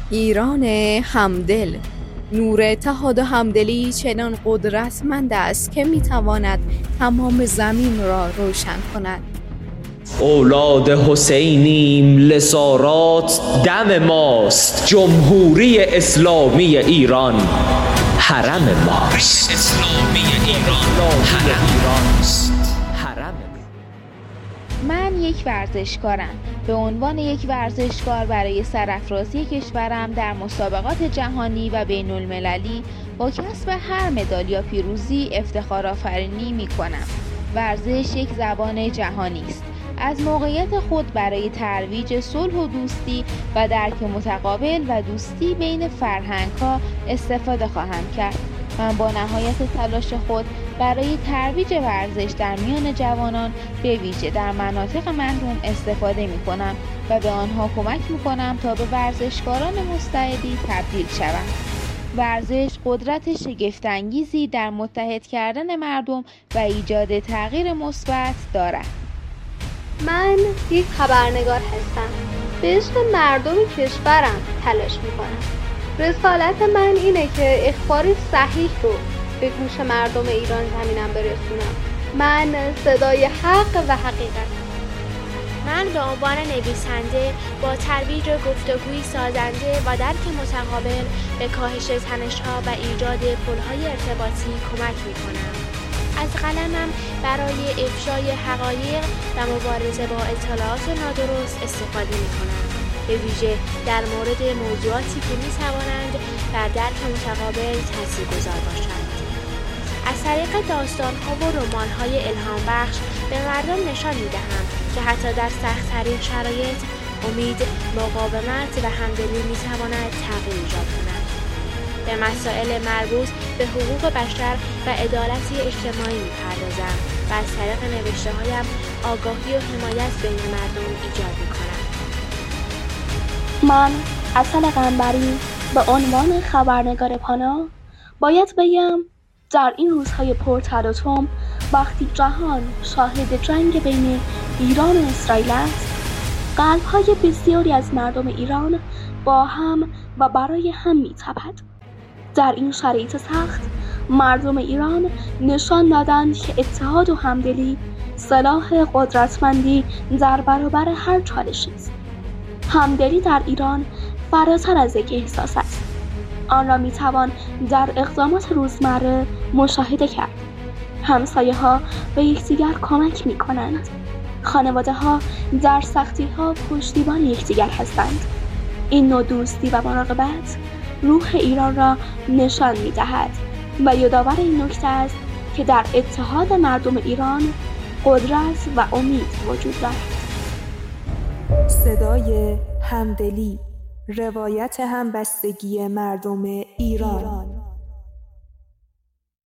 ایران همدل. نور اتحاد و همدلی چنان قدرتمند است که میتواند تمام زمین را روشن کند. اولاد حسینیم، لسارات دم ماست. جمهوری اسلامی ایران حرم ماست. من یک ورزشکارم. به عنوان یک ورزشکار برای سرافرازی کشورم در مسابقات جهانی و بین المللی با کسب هر مدال یا پیروزی افتخار آفرینی می کنم. ورزش یک زبان جهانی است. از موقعیت خود برای ترویج صلح و دوستی و درک متقابل و دوستی بین فرهنگ‌ها استفاده خواهم کرد. من با نهایت تلاش خود برای ترویج ورزش در میان جوانان به ویژه در مناطق محروم استفاده می کنم و به آنها کمک می کنم تا به ورزشکاران مستعدی تبدیل شوند. ورزش قدرت شگفت‌انگیزی در متحد کردن مردم و ایجاد تغییر مثبت دارد. من یک خبرنگار هستم. به عشق مردم کشورم تلاش می کنم. رسالت من اینه که اخبار صحیح رو به گوش مردم ایران زمینم برسونم. من صدای حق و حقیقت. من به عنوان نویسنده با ترویج گفتگوی سازنده و درک متقابل به کاهش تنش‌ها و ایجاد پل‌های ارتباطی کمک می‌کنم. از قلمم برای افشای حقایق و مبارزه با اطلاعات نادرست استفاده می‌کنم، به ویژه در مورد موضوعاتی که می‌توانند بر درک متقابل تاثیرگذار باشند. از طریق داستان‌ها و رمان‌های الهام بخش به مردم نشان می‌دهم که حتی در سخت‌ترین شرایط امید، مقاومت و همدلی می‌تواند تغییر ایجاد کند. به مسائل مربوط به حقوق بشر و عدالت اجتماعی می‌پردازم و از طریق نوشته‌هایم آگاهی و حمایت بین مردم ایجاد می‌کنم. من عسل قنبری به عنوان خبرنگار پانا باید بگم در این روزهای پرتلاطم وقتی جهان شاهد جنگ بین ایران و اسرائیل است، قلب‌های بسیاری از مردم ایران با هم و برای هم می‌تپد. در این شرایط سخت مردم ایران نشان دادند که اتحاد و همدلی سلاح قدرتمندی در برابر هر چالشی است. همدلی در ایران فراتر از یک احساس است. آن را میتوان در اقدامات روزمره مشاهده کرد. همسایه‌ها به یکدیگر کمک می‌کنند. خانواده‌ها در سختی‌ها پشتیبان یکدیگر هستند. این نوع دوستی و مراقبت روح ایران را نشان می‌دهد و یادآور این نکته است که در اتحاد مردم ایران قدرت و امید وجود دارد. صدای همدلی، روایت همبستگی مردم ایران.